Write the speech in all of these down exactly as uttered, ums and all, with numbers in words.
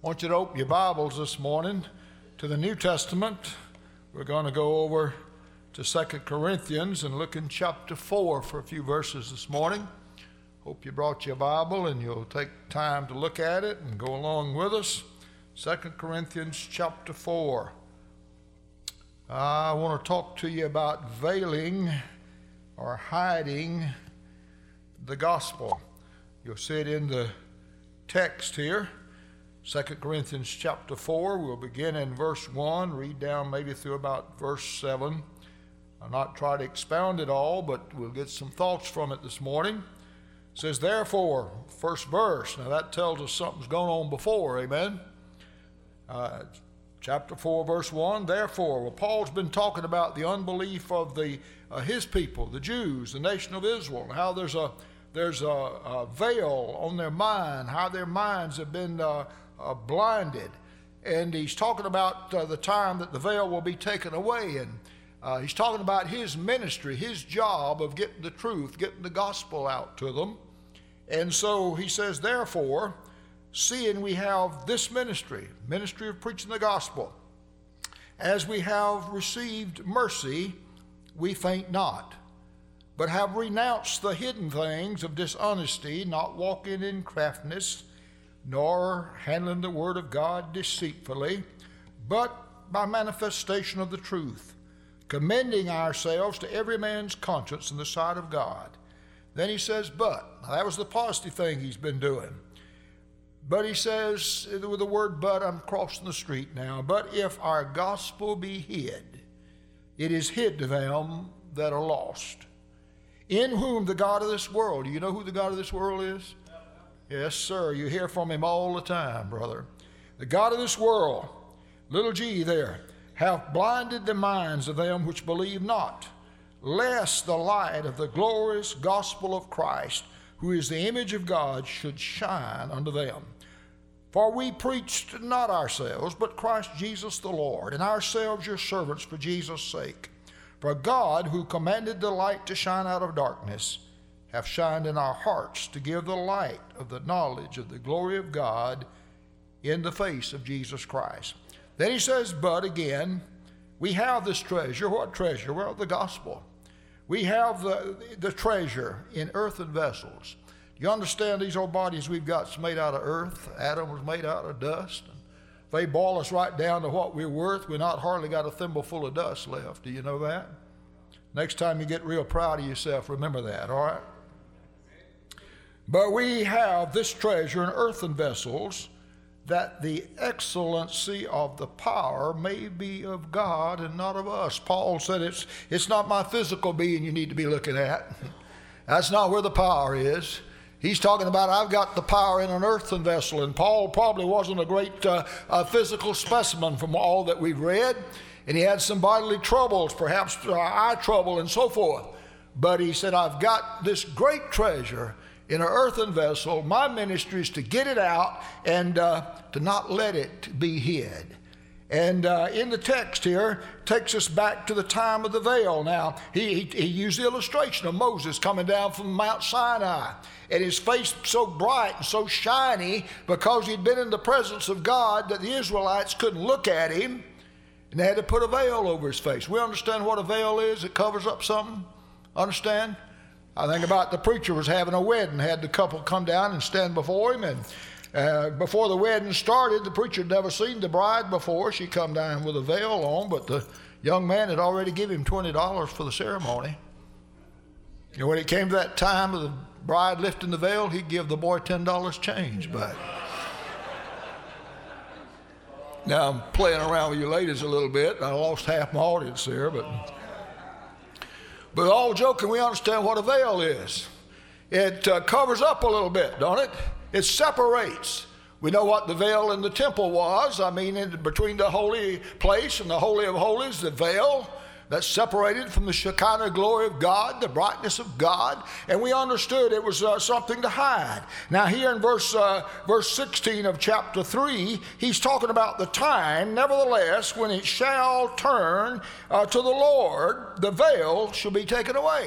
I want you to open your Bibles this morning to the New Testament. We're going to go over to Second Corinthians and look in chapter four for a few verses this morning. Hope you brought your Bible and you'll take time to look at it and go along with us. Second Corinthians chapter four. I want to talk to you about veiling or hiding the gospel. You'll see it in the text here. Second Corinthians chapter four, we'll begin in verse one, read down maybe through about verse seven. I'll not try to expound it all, but we'll get some thoughts from it this morning. It says, therefore, first verse. Now that tells us something's going on before, amen? Uh, chapter four, verse one, therefore. Well, Paul's been talking about the unbelief of the uh, his people, the Jews, the nation of Israel, how there's a there's a, a veil on their mind, how their minds have been uh, Uh, blinded. And he's talking about uh, the time that the veil will be taken away. And uh, he's talking about his ministry, his job of getting the truth, getting the gospel out to them. And so he says, therefore, seeing we have this ministry, ministry of preaching the gospel, as we have received mercy, we faint not, but have renounced the hidden things of dishonesty, not walking in craftiness, nor handling the word of God deceitfully, but by manifestation of the truth, commending ourselves to every man's conscience in the sight of God. Then he says, but. Now that was the positive thing he's been doing. But he says, with the word but, I'm crossing the street now, but if our gospel be hid, it is hid to them that are lost, in whom the God of this world, do you know who the God of this world is? Yes, sir. You hear from him all the time, brother. The God of this world, little g there, hath blinded the minds of them which believe not, lest the light of the glorious gospel of Christ, who is the image of God, should shine unto them. For we preached not ourselves, but Christ Jesus the Lord, and ourselves your servants for Jesus' sake. For God, who commanded the light to shine out of darkness, have shined in our hearts to give the light of the knowledge of the glory of God in the face of Jesus Christ. Then he says, but again, we have this treasure. What treasure? Well, the gospel. We have the, the treasure in earthen vessels. You understand these old bodies we've got is made out of earth. Adam was made out of dust. If they boil us right down to what we're worth, we're not hardly got a thimble full of dust left. Do you know that? Next time you get real proud of yourself, remember that, all right? But we have this treasure in earthen vessels, that the excellency of the power may be of God and not of us. Paul said it's, it's not my physical being you need to be looking at. That's not where the power is. He's talking about I've got the power in an earthen vessel, and Paul probably wasn't a great uh, uh, physical specimen from all that we've read, and he had some bodily troubles, perhaps uh, eye trouble and so forth. But he said, I've got this great treasure in an earthen vessel. My ministry is to get it out and uh, to not let it be hid. And uh, in the text here, takes us back to the time of the veil. Now, he, he, he used the illustration of Moses coming down from Mount Sinai, and his face so bright and so shiny because he'd been in the presence of God that the Israelites couldn't look at him, and they had to put a veil over his face. We understand what a veil is. It covers up something. Understand? I think about the preacher was having a wedding, had the couple come down and stand before him, and uh, before the wedding started, the preacher had never seen the bride before. She come down with a veil on, but the young man had already given him twenty dollars for the ceremony. And when it came to that time of the bride lifting the veil, he'd give the boy ten dollars change back. Now I'm playing around with you ladies a little bit. I lost half my audience there, but... But all joking, we understand what a veil is. It uh, covers up a little bit, don't it? It separates. We know what the veil in the temple was. I mean, in between the holy place and the Holy of Holies, the veil that separated from the Shekinah glory of God, the brightness of God, and we understood it was uh, something to hide. Now here in verse uh, verse sixteen of chapter three, he's talking about the time, nevertheless, when it shall turn uh, to the Lord, the veil shall be taken away.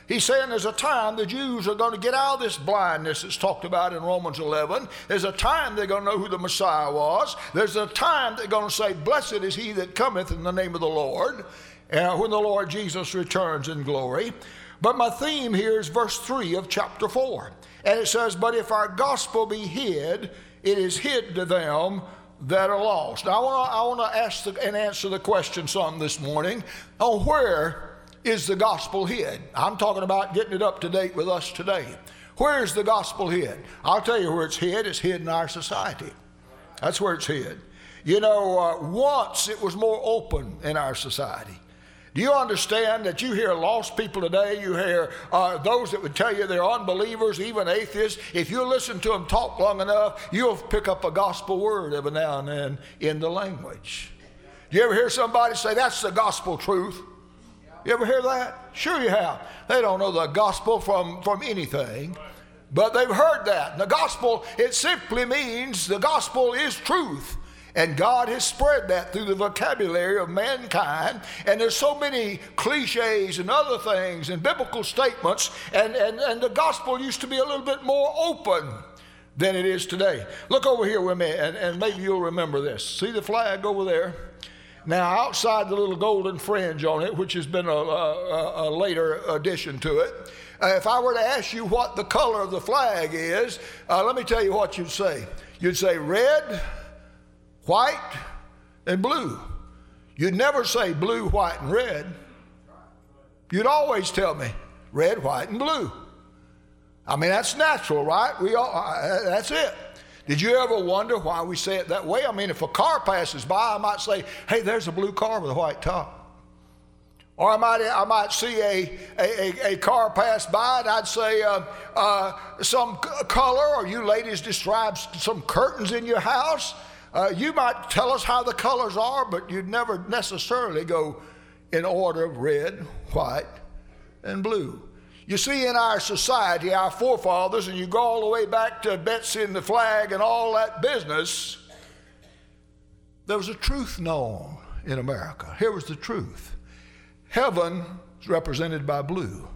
He's saying there's a time the Jews are going to get out of this blindness that's talked about in Romans eleven. There's a time they're going to know who the Messiah was. There's a time they're going to say, blessed is he that cometh in the name of the Lord, uh, when the Lord Jesus returns in glory. But my theme here is verse three of chapter four. And it says, but if our gospel be hid, it is hid to them that are lost. Now I want to I want to ask the, and answer the question some this morning on where is the gospel hid? I'm talking about getting it up to date with us today. Where is the gospel hid? I'll tell you where it's hid. It's hid in our society. That's where it's hid. You know, uh, once it was more open in our society. Do you understand that you hear lost people today? You hear uh, those that would tell you they're unbelievers, even atheists. If you listen to them talk long enough, you'll pick up a gospel word every now and then in the language. Do you ever hear somebody say, that's the gospel truth? You ever hear that? Sure you have. They don't know the gospel from, from anything, but they've heard that. And the gospel, it simply means the gospel is truth. And God has spread that through the vocabulary of mankind. And there's so many cliches and other things and biblical statements. And, and, and the gospel used to be a little bit more open than it is today. Look over here with me, and, and maybe you'll remember this. See the flag over there? Now, outside the little golden fringe on it, which has been a, a, a later addition to it, uh, if I were to ask you what the color of the flag is, uh, let me tell you what you'd say. You'd say red, white, and blue. You'd never say blue, white, and red. You'd always tell me red, white, and blue. I mean, that's natural, right? We all, uh, that's it. Did you ever wonder why we say it that way? I mean, if a car passes by, I might say, hey, there's a blue car with a white top. Or I might, I might see a, a, a car pass by, and I'd say uh, uh, some color, or you ladies describe some curtains in your house. Uh, you might tell us how the colors are, but you'd never necessarily go in order of red, white, and blue. You see, in our society, our forefathers, and you go all the way back to Betsy and the flag and all that business, there was a truth known in America. Here was the truth. Heaven was represented by blue.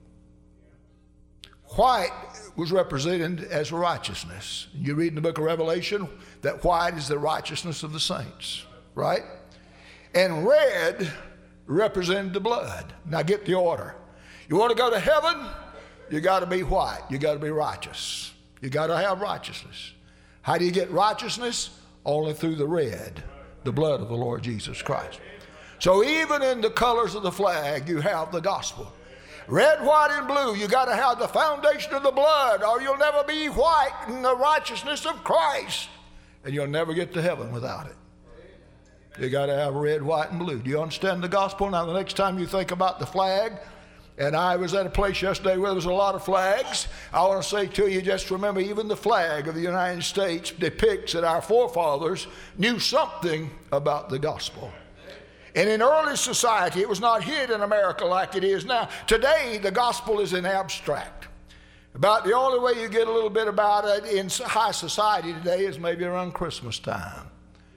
White was represented as righteousness. You read in the book of Revelation that white is the righteousness of the saints, right? And red represented the blood. Now get the order. You want to go to heaven? You got to be white. You got to be righteous. You got to have righteousness. How do you get righteousness? Only through the red, the blood of the Lord Jesus Christ. So even in the colors of the flag, you have the gospel. Red, white, and blue, you got to have the foundation of the blood, or you'll never be white in the righteousness of Christ, and you'll never get to heaven without it. You got to have red, white, and blue. Do you understand the gospel? Now, the next time you think about the flag, and I was at a place yesterday where there was a lot of flags, I want to say to you, just remember, even the flag of the United States depicts that our forefathers knew something about the gospel. And in early society, it was not hid in America like it is now. Today, the gospel is in abstract. About the only way you get a little bit about it in high society today is maybe around Christmas time,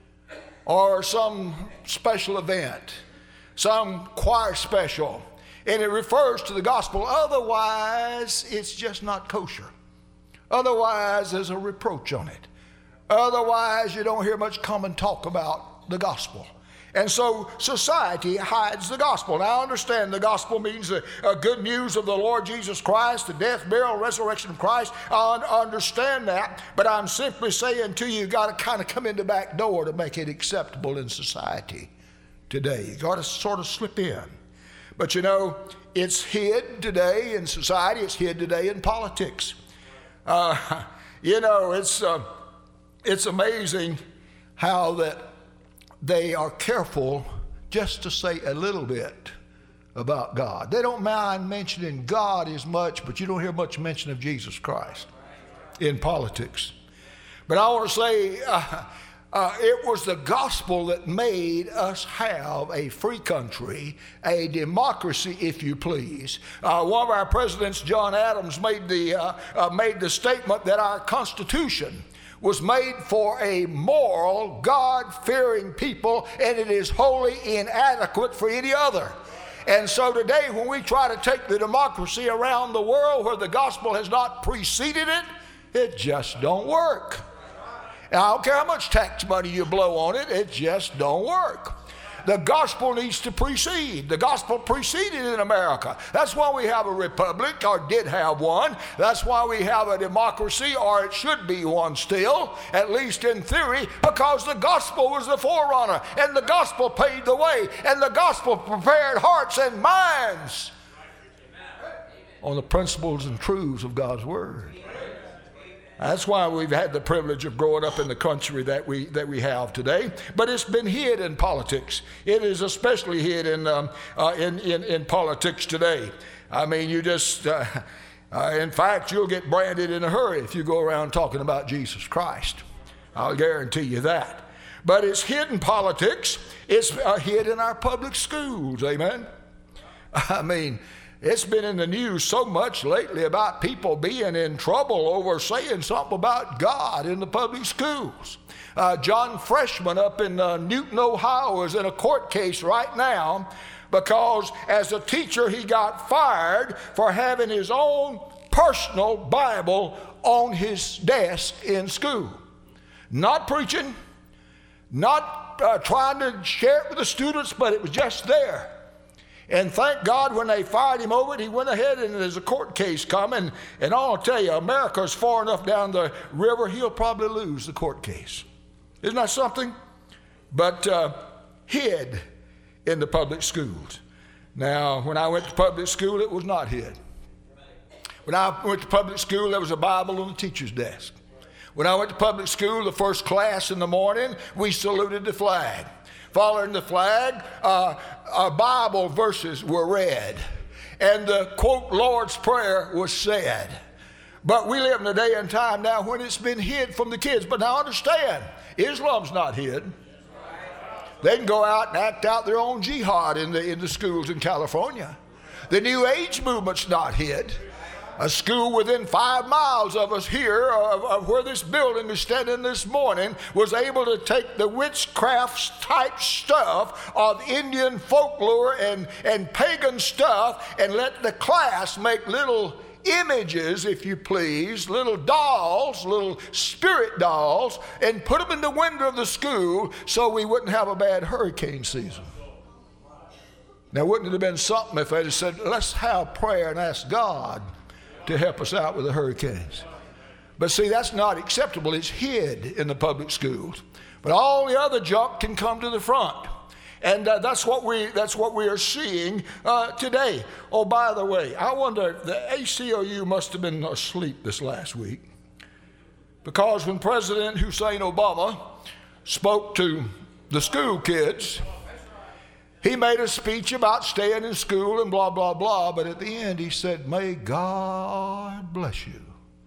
or some special event, some choir special, and it refers to the gospel. Otherwise, it's just not kosher. Otherwise, there's a reproach on it. Otherwise, you don't hear much common talk about the gospel. And so society hides the gospel. Now, I understand the gospel means the uh, good news of the Lord Jesus Christ, the death, burial, resurrection of Christ. I un- understand that, but I'm simply saying to you, you've got to kind of come in the back door to make it acceptable in society today. You've got to sort of slip in. But you know, it's hid today in society. It's hid today in politics. Uh, you know, it's, uh, it's amazing how that they are careful just to say a little bit about God. They don't mind mentioning God as much, but you don't hear much mention of Jesus Christ in politics. But I want to say uh, uh, it was the gospel that made us have a free country, a democracy, if you please. Uh, one of our presidents, John Adams, made the, uh, uh, made the statement that our Constitution was made for a moral, God-fearing people, and it is wholly inadequate for any other. And so today when we try to take the democracy around the world where the gospel has not preceded it, it just don't work. And I don't care how much tax money you blow on it, it just don't work. The gospel needs to precede. The gospel preceded in America. That's why we have a republic, or did have one. That's why we have a democracy, or it should be one still, at least in theory, because the gospel was the forerunner, and the gospel paved the way, and the gospel prepared hearts and minds on the principles and truths of God's word. That's why we've had the privilege of growing up in the country that we that we have today. But it's been hid in politics. It is especially hid in um, uh, in, in in politics today. I mean, you just, uh, uh, in fact, you'll get branded in a hurry if you go around talking about Jesus Christ. I'll guarantee you that. But it's hid in politics. It's uh, hid in our public schools. Amen. I mean, it's been in the news so much lately about people being in trouble over saying something about God in the public schools. Uh, John Freshman up in uh, Newton, Ohio is in a court case right now because as a teacher he got fired for having his own personal Bible on his desk in school. Not preaching, not uh, trying to share it with the students, but it was just there. And thank God when they fired him over it, he went ahead and there's a court case coming. And I'll tell you, America's far enough down the river, he'll probably lose the court case. Isn't that something? But uh, hid in the public schools. Now, when I went to public school, it was not hid. When I went to public school, there was a Bible on the teacher's desk. When I went to public school, the first class in the morning, we saluted the flag. Following the flag, uh, our Bible verses were read, and the, quote, Lord's Prayer was said. But we live in a day and time now when it's been hid from the kids. But now understand, Islam's not hid. They can go out and act out their own jihad in the, in the schools in California. The New Age movement's not hid. A school within five miles of us here, of, of where this building is standing this morning, was able to take the witchcraft type stuff of Indian folklore and, and pagan stuff and let the class make little images, if you please, little dolls, little spirit dolls, and put them in the window of the school so we wouldn't have a bad hurricane season. Now, wouldn't it have been something if they'd have said, let's have prayer and ask God to help us out with the hurricanes? But see, that's not acceptable. It's hid in the public schools. But all the other junk can come to the front. And uh, that's what we that's what we are seeing uh, today. Oh, by the way, I wonder, the A C L U must have been asleep this last week, because when President Hussein Obama spoke to the school kids, he made a speech about staying in school and blah, blah, blah. But at the end, he said, may God bless you.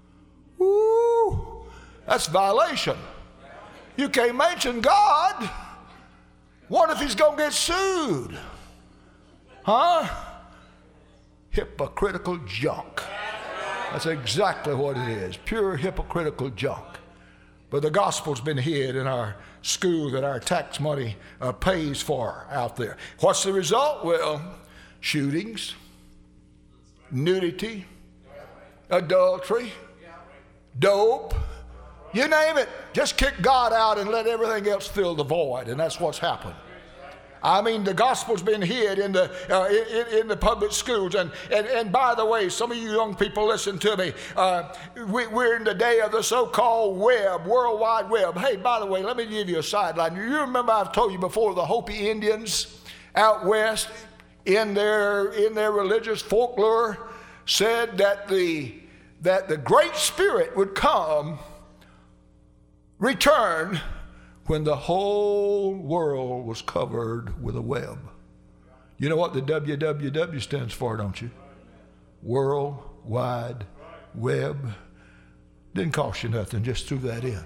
Woo! That's violation. You can't mention God. What if he's going to get sued? Huh? Hypocritical junk. That's exactly what it is. Pure hypocritical junk. But the gospel's been hid in our school that our tax money uh, pays for out there. What's the result? Well, shootings, nudity, adultery, dope, you name it. Just kick God out and let everything else fill the void, and that's what's happened. I mean, the gospel's been hid in the uh, in, in the public schools. And, and and by the way, some of you young people, listen to me. Uh, we, we're in the day of the so-called web, World Wide Web. Hey, by the way, let me give you a sideline. You remember I've told you before, the Hopi Indians out west in their in their religious folklore said that the that the Great Spirit would come, return, when the whole world was covered with a web. You know what the W W W stands for, don't you? World Wide Web. Didn't cost you nothing, just threw that in.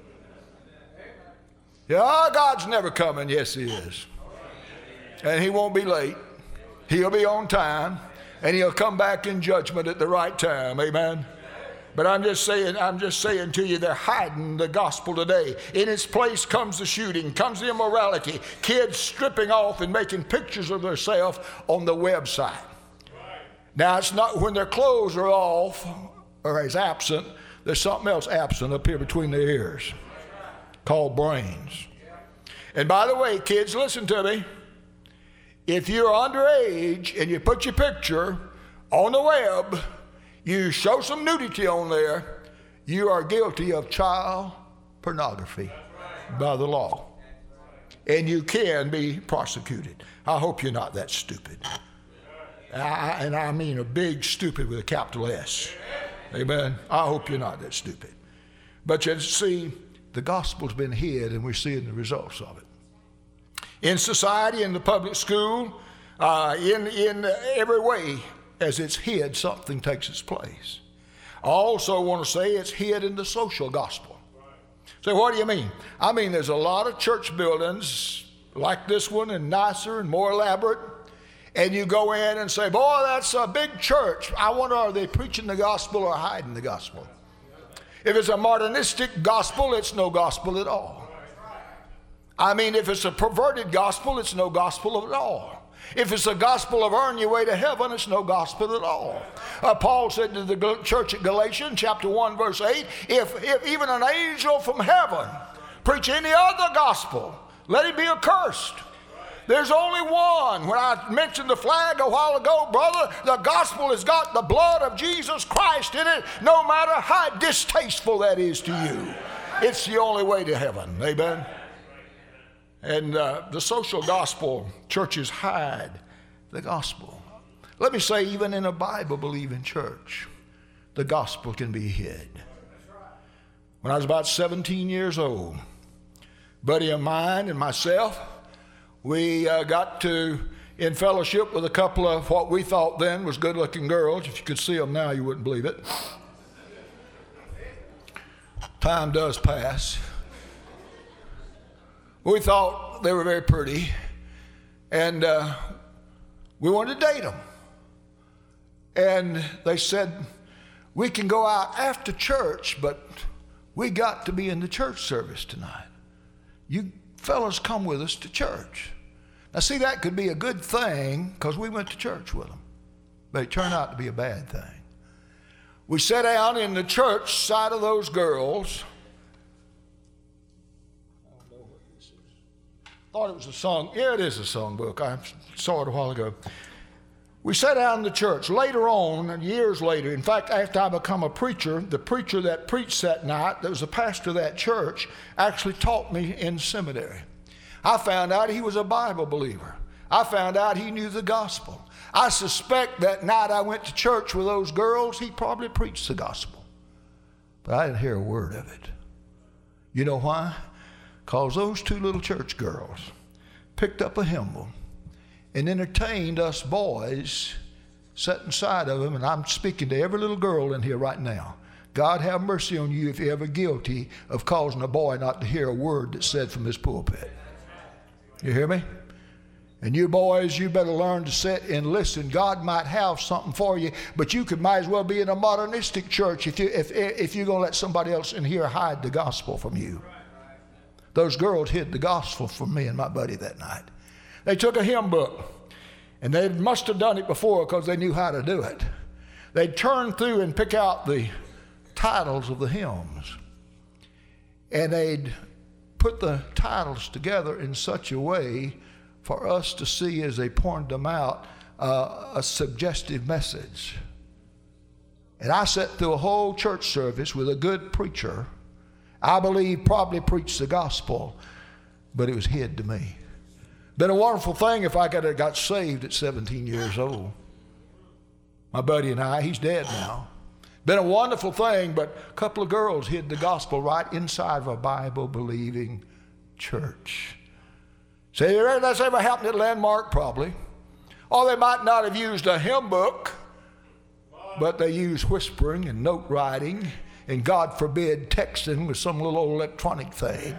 Yeah, God's never coming. Yes, he is. And he won't be late. He'll be on time. And he'll come back in judgment at the right time. Amen. But I'm just saying, I'm just saying to you, they're hiding the gospel today. In its place comes the shooting, comes the immorality, kids stripping off and making pictures of themselves on the website. Right. Now, it's not when their clothes are off or is absent, there's something else absent up here between their ears called brains. And by the way, kids, listen to me. If you're underage and you put your picture on the web, you show some nudity on there, you are guilty of child pornography by the law. And you can be prosecuted. I hope you're not that stupid. I, and I mean a big stupid with a capital S. Amen. I hope you're not that stupid. But you see, the gospel's been hid and we're seeing the results of it. In society, in the public school, uh, in, in every way, as it's hid, something takes its place. I also want to say it's hid in the social gospel. So what do you mean? I mean there's a lot of church buildings like this one and nicer and more elaborate, and you go in and say, boy, that's a big church. I wonder, are they preaching the gospel or hiding the gospel? If it's a modernistic gospel, it's no gospel at all. I mean, if it's a perverted gospel, it's no gospel at all. If it's a gospel of earn your way to heaven, it's no gospel at all. Uh, Paul said to the church at Galatians, chapter one, verse eight, if, if even an angel from heaven preach any other gospel, let him be accursed. There's only one. When I mentioned the flag a while ago, brother, the gospel has got the blood of Jesus Christ in it, no matter how distasteful that is to you. It's the only way to heaven. Amen. And uh, the social gospel, churches hide the gospel. Let me say, even in a Bible-believing church, the gospel can be hid. When I was about seventeen years old, a buddy of mine and myself, we uh, got to in fellowship with a couple of what we thought then was good-looking girls. If you could see them now, you wouldn't believe it. Time does pass. We thought they were very pretty, and uh, we wanted to date them. And they said, we can go out after church, but we got to be in the church service tonight. You fellas come with us to church. Now see, that could be a good thing because we went to church with them, but it turned out to be a bad thing. We sat down in the church side of those girls. Thought it was a song. Yeah, it is a songbook. I saw it a while ago. We sat down in the church. Later on, years later, in fact, after I become a preacher, the preacher that preached that night, that was the pastor of that church, actually taught me in seminary. I found out he was a Bible believer. I found out he knew the gospel. I suspect that night I went to church with those girls, he probably preached the gospel. But I didn't hear a word of it. You know why? Because those two little church girls picked up a hymnal and entertained us boys sitting inside of them. And I'm speaking to every little girl in here right now. God have mercy on you if you're ever guilty of causing a boy not to hear a word that's said from this pulpit. You hear me? And you boys, you better learn to sit and listen. God might have something for you, but you could might as well be in a modernistic church if, you, if, if you're going to let somebody else in here hide the gospel from you. Those girls hid the gospel from me and my buddy that night. They took a hymn book, and they must have done it before because they knew how to do it. They'd turn through and pick out the titles of the hymns, and they'd put the titles together in such a way for us to see as they pointed them out uh, a suggestive message. And I sat through a whole church service with a good preacher. I believe probably preached the gospel, but it was hid to me. Been a wonderful thing if I could have got saved at seventeen years old. My buddy and I, he's dead now. Been a wonderful thing, but a couple of girls hid the gospel right inside of a Bible-believing church. Say, that's ever happened at Landmark? Probably. Or they might not have used a hymn book, but they used whispering and note writing and, God forbid, texting with some little old electronic thing.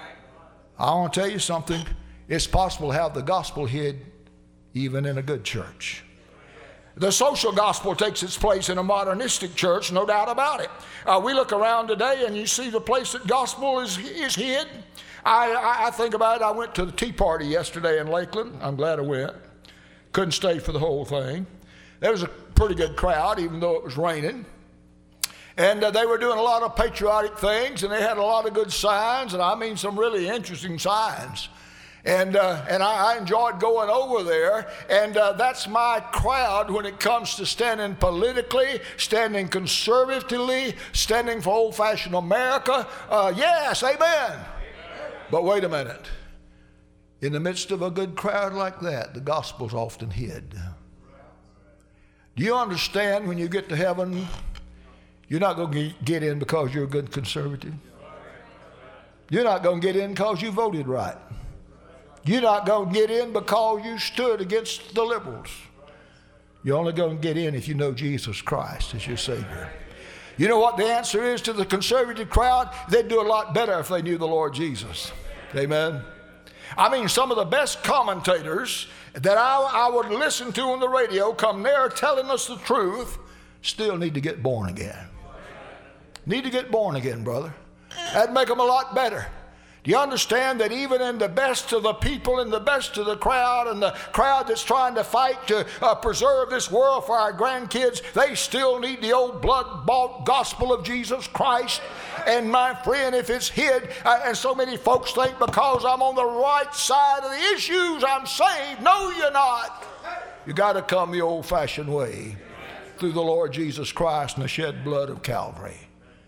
I want to tell you something. It's possible to have the gospel hid even in a good church. The social gospel takes its place in a modernistic church, no doubt about it. Uh, we look around today and you see the place that gospel is, is hid. I, I, I think about it. I went to the Tea Party yesterday in Lakeland. I'm glad I went. Couldn't stay for the whole thing. There was a pretty good crowd, even though it was raining. And uh, they were doing a lot of patriotic things, and they had a lot of good signs, and I mean some really interesting signs. And uh, and I, I enjoyed going over there, and uh, that's my crowd when it comes to standing politically, standing conservatively, standing for old-fashioned America. Uh, yes, amen. Amen. But wait a minute. In the midst of a good crowd like that, the gospel's often hid. Do you understand when you get to heaven, you're not going to get in because you're a good conservative? You're not going to get in because you voted right. You're not going to get in because you stood against the liberals. You're only going to get in if you know Jesus Christ as your Savior. You know what the answer is to the conservative crowd? They'd do a lot better if they knew the Lord Jesus. Amen. I mean, some of the best commentators that I, I would listen to on the radio come there telling us the truth still need to get born again. Need to get born again, brother. That'd make them a lot better. Do you understand that even in the best of the people, in the best of the crowd, and the crowd that's trying to fight to uh, preserve this world for our grandkids, they still need the old blood-bought gospel of Jesus Christ? And my friend, if it's hid, uh, and so many folks think because I'm on the right side of the issues, I'm saved. No, you're not. You got to come the old-fashioned way through the Lord Jesus Christ and the shed blood of Calvary.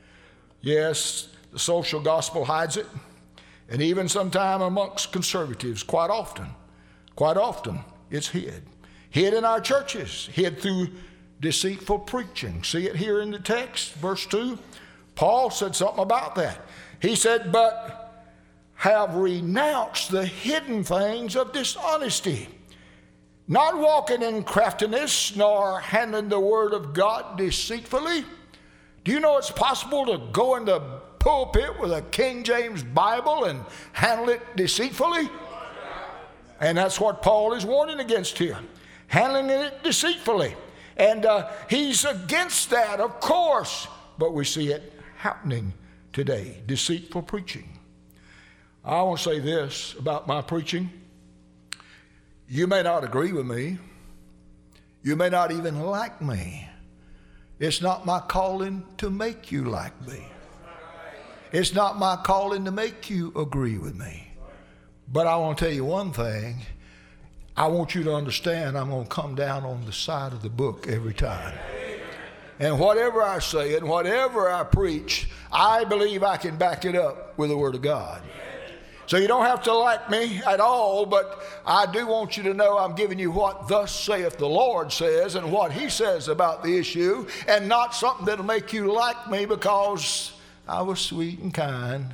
Yes, the social gospel hides it. And even sometime amongst conservatives, quite often, quite often, it's hid. Hid in our churches, hid through deceitful preaching. See it here in the text, verse two. Paul said something about that. He said, but have renounced the hidden things of dishonesty, not walking in craftiness, nor handling the word of God deceitfully. Do you know it's possible to go in the pulpit with a King James Bible and handle it deceitfully? And that's what Paul is warning against here, handling it deceitfully. And uh, he's against that, of course, but we see it happening today, deceitful preaching. I want to say this about my preaching. You may not agree with me. You may not even like me. It's not my calling to make you like me. It's not my calling to make you agree with me. But I want to tell you one thing. I want you to understand I'm going to come down on the side of the book every time. And whatever I say and whatever I preach, I believe I can back it up with the Word of God. So you don't have to like me at all, but I do want you to know I'm giving you what thus saith the Lord says and what He says about the issue, and not something that'll make you like me because I was sweet and kind.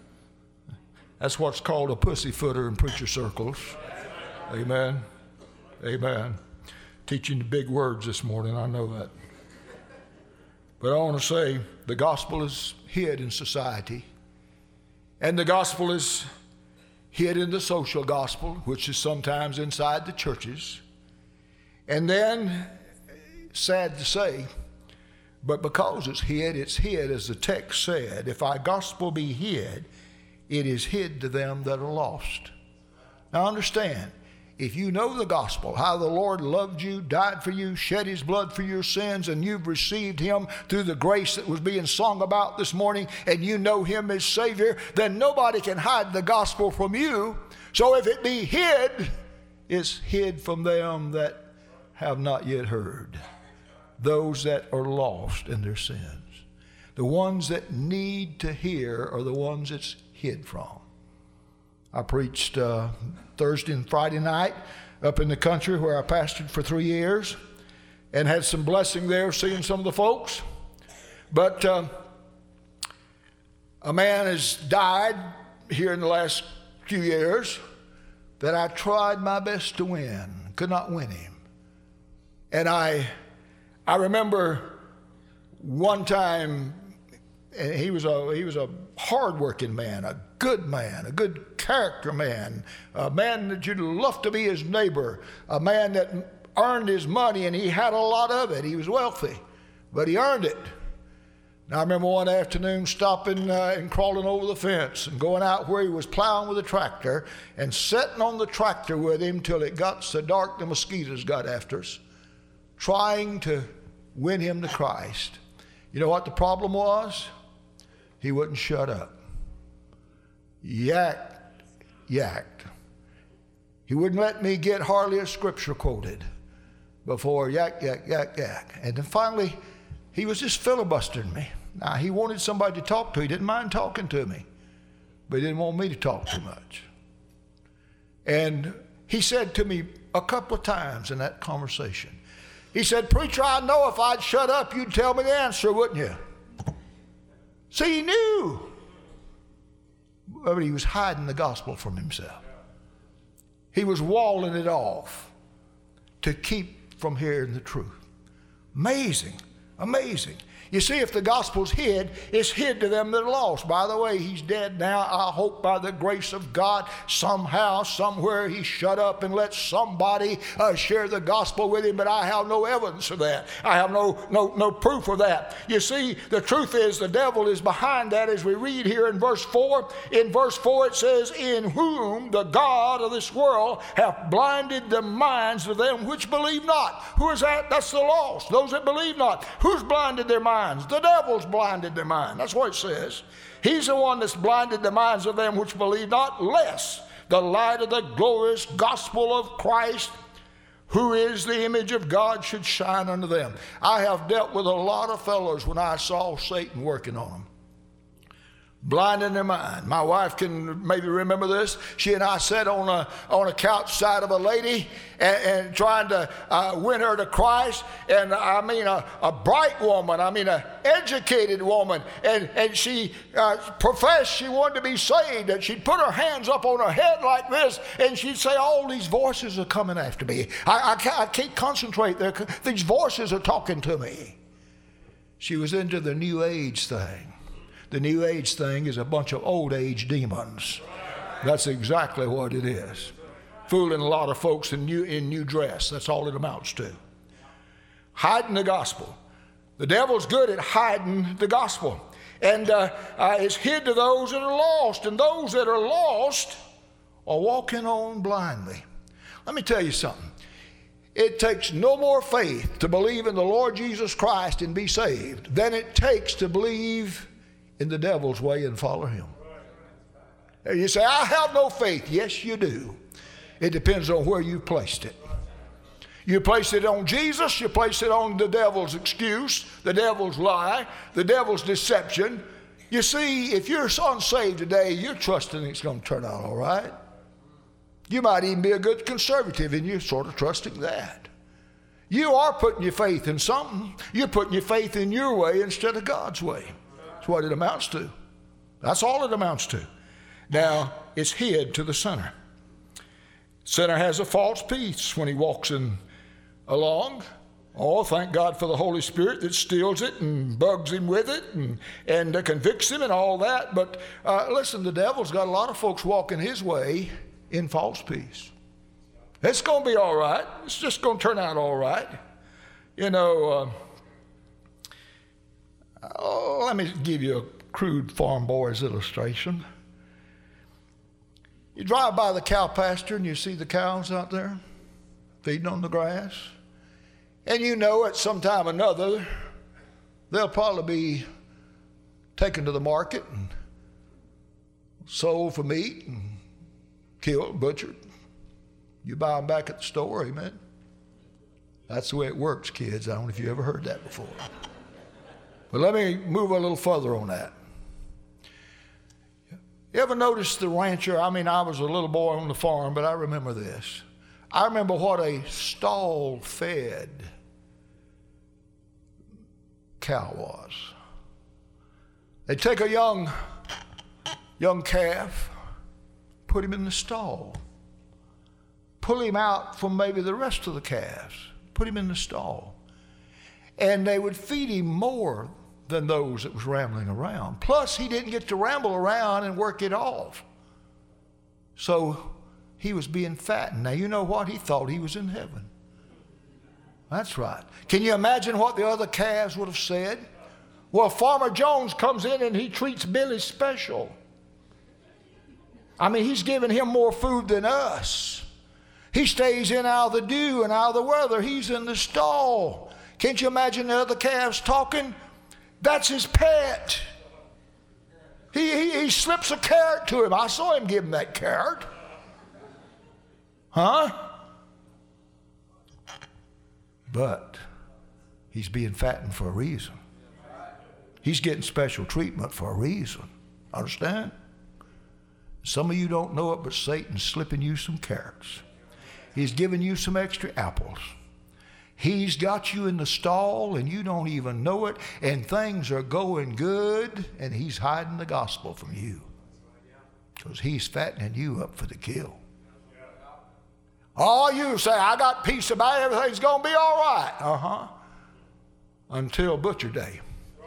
That's what's called a pussyfooter in preacher circles. Amen. Amen. Teaching the big words this morning, I know that. But I want to say the gospel is hid in society. And the gospel is hid in the social gospel, which is sometimes inside the churches. And then, sad to say, but because it's hid, it's hid, as the text said. If our gospel be hid, it is hid to them that are lost. Now understand, if you know the gospel, how the Lord loved you, died for you, shed His blood for your sins, and you've received Him through the grace that was being sung about this morning, and you know Him as Savior, then nobody can hide the gospel from you. So if it be hid, it's hid from them that have not yet heard. Those that are lost in their sins. The ones that need to hear are the ones it's hid from. I preached uh, Thursday and Friday night up in the country where I pastored for three years and had some blessing there seeing some of the folks. But uh, a man has died here in the last few years that I tried my best to win, could not win him. And I I remember one time, and he was a he was a hard-working man, a good man, a good character man, a man that you'd love to be his neighbor, a man that earned his money, and he had a lot of it. He was wealthy, but he earned it. Now, I remember one afternoon stopping uh, and crawling over the fence and going out where he was plowing with a tractor and sitting on the tractor with him till it got so dark the mosquitoes got after us, trying to win him to Christ. You know what the problem was? He wouldn't shut up. Yacked, yacked. He wouldn't let me get hardly a scripture quoted before yak, yak, yak, yak. And then finally, he was just filibustering me. Now, he wanted somebody to talk to. He didn't mind talking to me, but he didn't want me to talk too much. And he said to me a couple of times in that conversation, he said, "Preacher, I know if I'd shut up, you'd tell me the answer, wouldn't you?" See, he knew. But he was hiding the gospel from himself. He was walling it off to keep from hearing the truth. Amazing, amazing. You see, if the gospel's hid, it's hid to them that are lost. By the way, he's dead now. I hope by the grace of God, somehow, somewhere, he shut up and let somebody uh, share the gospel with him, but I have no evidence of that. I have no, no, no proof of that. You see, the truth is the devil is behind that, as we read here in verse four. In verse four it says, "In whom the God of this world hath blinded the minds of them which believe not." Who is that? That's the lost, those that believe not. Who's blinded their minds? The devil's blinded their mind. That's what it says. He's the one that's blinded the minds of them which believe not, lest the light of the glorious gospel of Christ, who is the image of God, should shine unto them. I have dealt with a lot of fellows when I saw Satan working on them, blinding their mind. My wife can maybe remember this. She and I sat on a on a couch side of a lady and, and trying to uh, win her to Christ. And I mean a, a bright woman, I mean an educated woman. And, and she uh, professed she wanted to be saved. And she'd put her hands up on her head like this, and she'd say, "All these voices are coming after me. I, I, can't, I can't concentrate. They're, these voices are talking to me." She was into the New Age thing. The New Age thing is a bunch of old age demons. That's exactly what it is. Fooling a lot of folks in new, in new dress. That's all it amounts to. Hiding the gospel. The devil's good at hiding the gospel. And uh, uh, it's hid to those that are lost. And those that are lost are walking on blindly. Let me tell you something. It takes no more faith to believe in the Lord Jesus Christ and be saved than it takes to believe in the devil's way and follow him. You say, "I have no faith." Yes, you do. It depends on where you placed it. You place it on Jesus, you place it on the devil's excuse, the devil's lie, the devil's deception. You see, if you're unsaved today, you're trusting it's going to turn out all right. You might even be a good conservative, and you're sort of trusting that. You are putting your faith in something. You're putting your faith in your way instead of God's way. That's what it amounts to. That's all it amounts to. Now, it's hid to the sinner. Sinner has a false peace when he walks in along. Oh, thank God for the Holy Spirit that steals it and bugs him with it and, and uh, convicts him and all that. But uh, listen, the devil's got a lot of folks walking his way in false peace. It's going to be all right. It's just going to turn out all right. You know, uh, Oh, let me give you a crude farm boy's illustration. You drive by the cow pasture and you see the cows out there feeding on the grass. And you know at some time or another they'll probably be taken to the market and sold for meat and killed, butchered. You buy them back at the store, amen? That's the way it works, kids. I don't know if you ever heard that before. But let me move a little further on that. You ever notice the rancher? I mean, I was a little boy on the farm, but I remember this. I remember what a stall-fed cow was. They'd take a young, young calf, put him in the stall, pull him out from maybe the rest of the calves, put him in the stall. And they would feed him more than those that was rambling around. Plus, he didn't get to ramble around and work it off. So he was being fattened. Now, you know what? He thought he was in heaven. That's right. Can you imagine what the other calves would have said? Well, Farmer Jones comes in and he treats Billy special. I mean, he's giving him more food than us. He stays in out of the dew and out of the weather. He's in the stall. Can't you imagine the other calves talking? That's his pet. He, he, he slips a carrot to him. I saw him give him that carrot. Huh? But he's being fattened for a reason. He's getting special treatment for a reason. Understand? Some of you don't know it, but Satan's slipping you some carrots. He's giving you some extra apples. He's got you in the stall and you don't even know it, and things are going good, and he's hiding the gospel from you because he's fattening you up for the kill. All you say, I got peace about it, everything's going to be all right. Uh-huh. Until butcher day.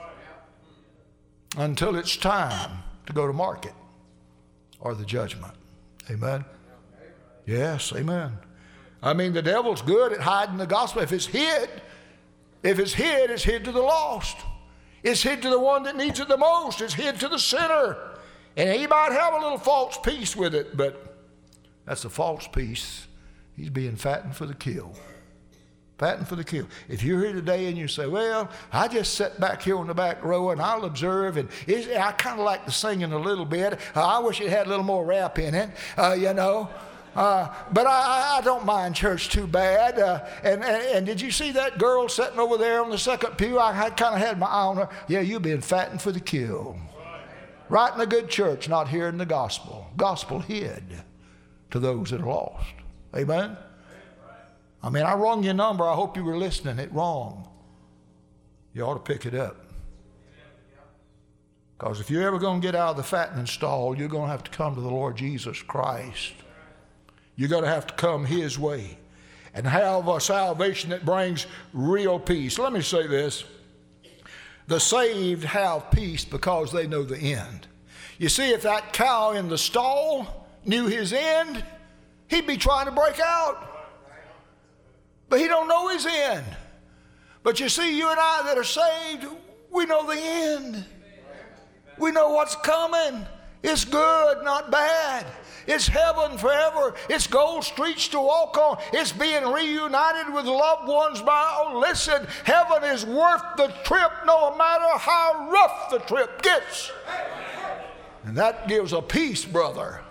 Until it's time to go to market or the judgment. Amen? Yes, amen. I mean, the devil's good at hiding the gospel. If it's hid, if it's hid, it's hid to the lost. It's hid to the one that needs it the most. It's hid to the sinner. And he might have a little false peace with it, but that's a false peace. He's being fattened for the kill. Fattened for the kill. If you're here today and you say, well, I just sit back here on the back row and I'll observe, and I kind of like the singing a little bit. Uh, I wish it had a little more rap in it, uh, you know. Uh, but I, I don't mind church too bad. Uh, and, and, and did you see that girl sitting over there on the second pew? I had, kind of had my eye on her. Yeah, you've been fattened for the kill. Right in a good church, not hearing the gospel. Gospel hid to those that are lost. Amen? I mean, I rung your number. I hope you were listening. It wrong. You ought to pick it up. Because if you're ever going to get out of the fattening stall, you're going to have to come to the Lord Jesus Christ. You're going to have to come his way and have a salvation that brings real peace. Let me say this. The saved have peace because they know the end. You see, if that cow in the stall knew his end, he'd be trying to break out. But he don't know his end. But you see, you and I that are saved, we know the end. We know what's coming. It's good, not bad. It's heaven forever. It's gold streets to walk on. It's being reunited with loved ones by, oh, listen, heaven is worth the trip no matter how rough the trip gets. And that gives a peace, brother.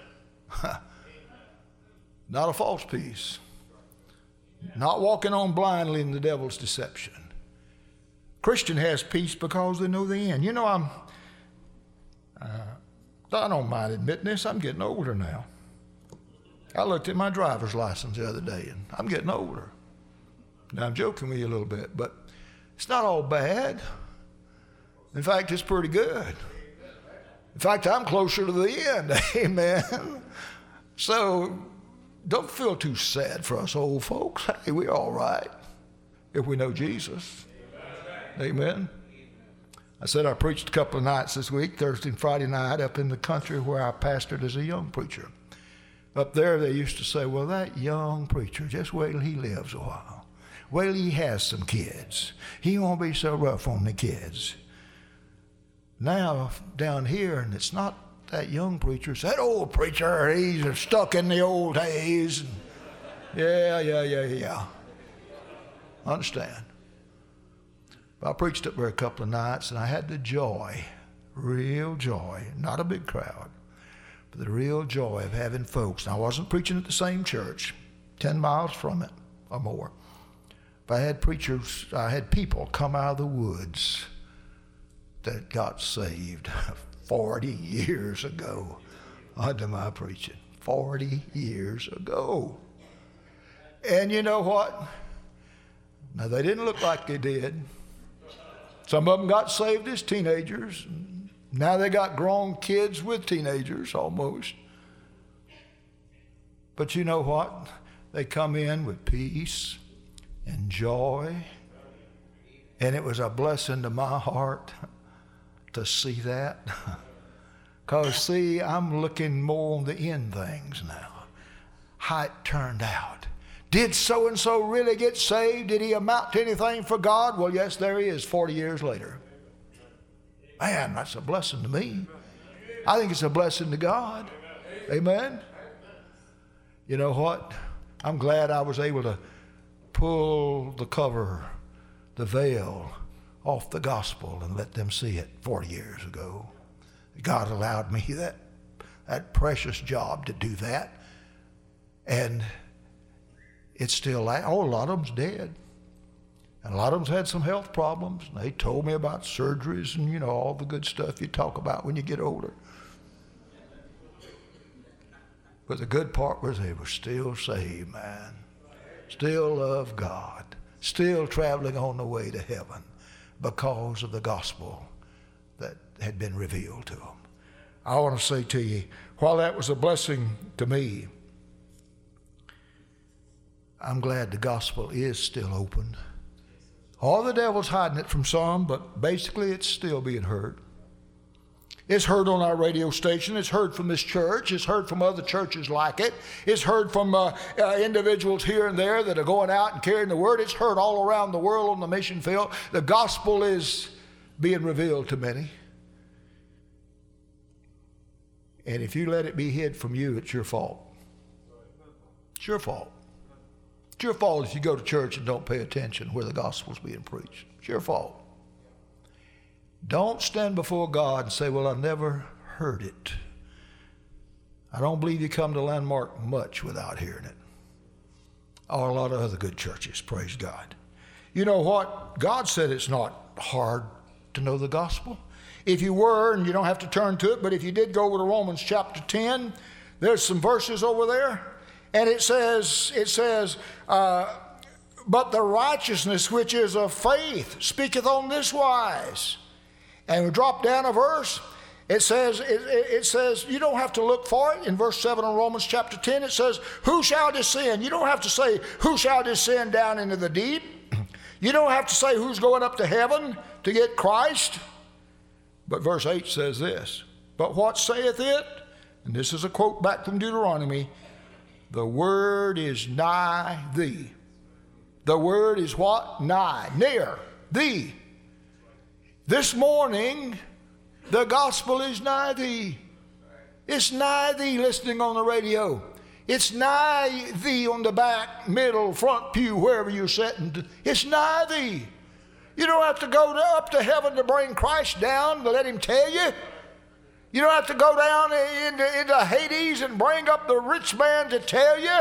Not a false peace. Not walking on blindly in the devil's deception. Christian has peace because they know the end. You know, I'm, uh, I don't mind admitting this, I'm getting older now. I looked at my driver's license the other day, and I'm getting older. Now, I'm joking with you a little bit, but it's not all bad. In fact, it's pretty good. In fact, I'm closer to the end. Amen. So, don't feel too sad for us old folks. Hey, we're all right if we know Jesus. Amen. I said I preached a couple of nights this week, Thursday and Friday night, up in the country where I pastored as a young preacher. Up there they used to say, well, that young preacher, just wait till he lives a while. Wait till he has some kids. He won't be so rough on the kids. Now, down here, and it's not that young preacher, it's that old preacher, he's stuck in the old days. Yeah, yeah, yeah, yeah. Understand. I preached up there a couple of nights, and I had the joy, real joy, not a big crowd, but the real joy of having folks. Now, I wasn't preaching at the same church, ten miles from it or more. But I had preachers, I had people come out of the woods that got saved forty years ago under my preaching. forty years ago. And you know what? Now, they didn't look like they did. Some of them got saved as teenagers. Now they got grown kids with teenagers almost. But you know what? They come in with peace and joy. And it was a blessing to my heart to see that. Because, see, I'm looking more on the end things now. How it turned out. Did so-and-so really get saved? Did he amount to anything for God? Well, yes, there he is forty years later. Man, that's a blessing to me. I think it's a blessing to God. Amen? You know what? I'm glad I was able to pull the cover, the veil off the gospel and let them see it forty years ago. God allowed me that, that precious job to do that. And it's still, oh, a lot of them's dead. And a lot of them's had some health problems. And they told me about surgeries and, you know, all the good stuff you talk about when you get older. But the good part was they were still saved, man. Still love God. Still traveling on the way to heaven because of the gospel that had been revealed to them. I want to say to you, while that was a blessing to me, I'm glad the gospel is still open. All the devil's hiding it from some, but basically it's still being heard. It's heard on our radio station. It's heard from this church. It's heard from other churches like it. It's heard from uh, uh, individuals here and there that are going out and carrying the word. It's heard all around the world on the mission field. The gospel is being revealed to many. And if you let it be hid from you, it's your fault. It's your fault. It's your fault if you go to church and don't pay attention where the gospel's being preached. It's your fault. Don't stand before God and say, well, I never heard it. I don't believe you come to Landmark much without hearing it. Or a lot of other good churches, praise God. You know what? God said it's not hard to know the gospel. If you were, and you don't have to turn to it, but if you did go over to Romans chapter ten, there's some verses over there. And it says, it says, uh, but the righteousness which is of faith speaketh on this wise. And we drop down a verse. It says, it, it says, you don't have to look for it. In verse seven of Romans chapter ten, it says, who shall descend? You don't have to say, who shall descend down into the deep? You don't have to say who's going up to heaven to get Christ. But verse eight says this, but what saith it? And this is a quote back from Deuteronomy. The word is nigh thee. The word is what? Nigh, near, thee. This morning, the gospel is nigh thee. It's nigh thee listening on the radio. It's nigh thee on the back, middle, front pew, wherever you're sitting. It's nigh thee. You don't have to go to, up to heaven to bring Christ down to let him tell you. You don't have to go down into, into Hades and bring up the rich man to tell you.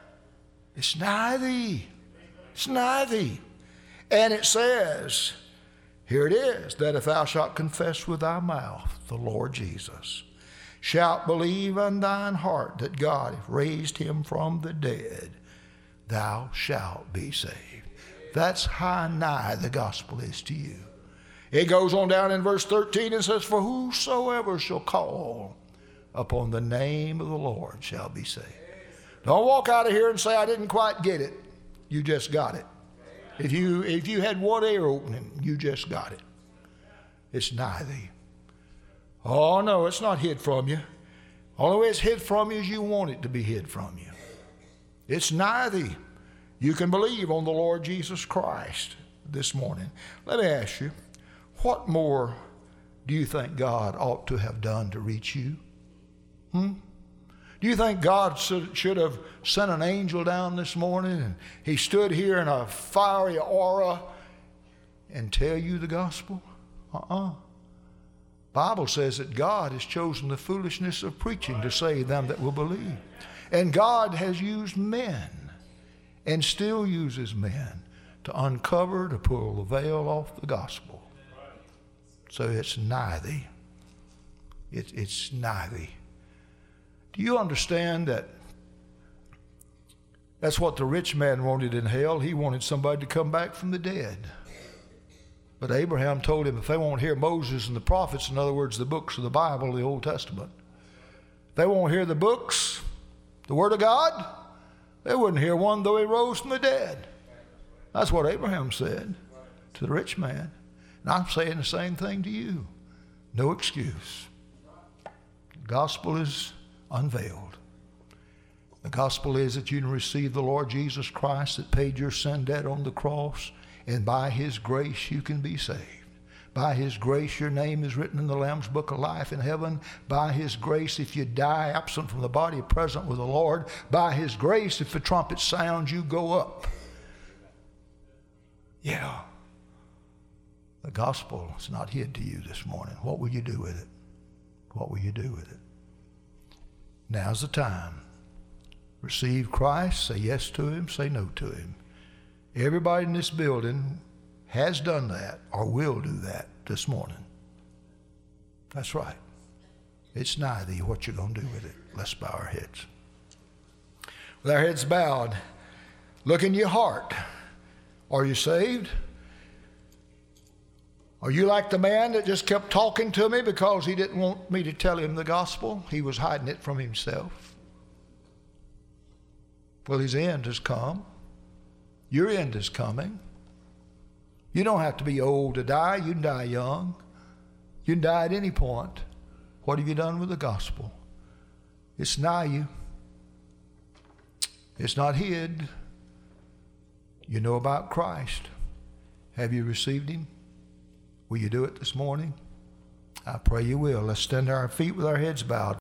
It's nigh thee. It's nigh thee. And it says, here it is, that if thou shalt confess with thy mouth the Lord Jesus, shalt believe in thine heart that God hath raised him from the dead, thou shalt be saved. That's how nigh the gospel is to you. It goes on down in verse thirteen and says, for whosoever shall call upon the name of the Lord shall be saved. Don't walk out of here and say, I didn't quite get it. You just got it. If you, if you had one ear opening, you just got it. It's nigh thee. Oh, no, it's not hid from you. Only way it's hid from you is you want it to be hid from you. It's nigh thee. You can believe on the Lord Jesus Christ this morning. Let me ask you, what more do you think God ought to have done to reach you? Hmm? Do you think God should have sent an angel down this morning and he stood here in a fiery aura and tell you the gospel? Uh-uh. Bible says that God has chosen the foolishness of preaching to save them that will believe. And God has used men and still uses men to uncover, to pull the veil off the gospel. So it's nigh thee. It, it's nigh thee. Do you understand that that's what the rich man wanted in hell? He wanted somebody to come back from the dead. But Abraham told him if they won't hear Moses and the prophets, in other words, the books of the Bible, the Old Testament, if they won't hear the books, the Word of God, they wouldn't hear one though he rose from the dead. That's what Abraham said to the rich man. And I'm saying the same thing to you. No excuse. The gospel is unveiled. The gospel is that you can receive the Lord Jesus Christ that paid your sin debt on the cross, and by his grace you can be saved. By his grace your name is written in the Lamb's Book of Life in heaven. By his grace, if you die absent from the body, present with the Lord. By his grace, if the trumpet sounds, you go up. Yeah. The gospel is not hid to you this morning. What will you do with it? What will you do with it? Now's the time. Receive Christ, say yes to him, say no to him. Everybody in this building has done that or will do that this morning. That's right. It's nigh thee what you're going to do with it. Let's bow our heads. With our heads bowed, look in your heart. Are you saved? Are you like the man that just kept talking to me because he didn't want me to tell him the gospel? He was hiding it from himself. Well, his end has come. Your end is coming. You don't have to be old to die. You can die young. You can die at any point. What have you done with the gospel? It's nigh you. It's not hid. You know about Christ. Have you received him? Will you do it this morning? I pray you will. Let's stand to our feet with our heads bowed.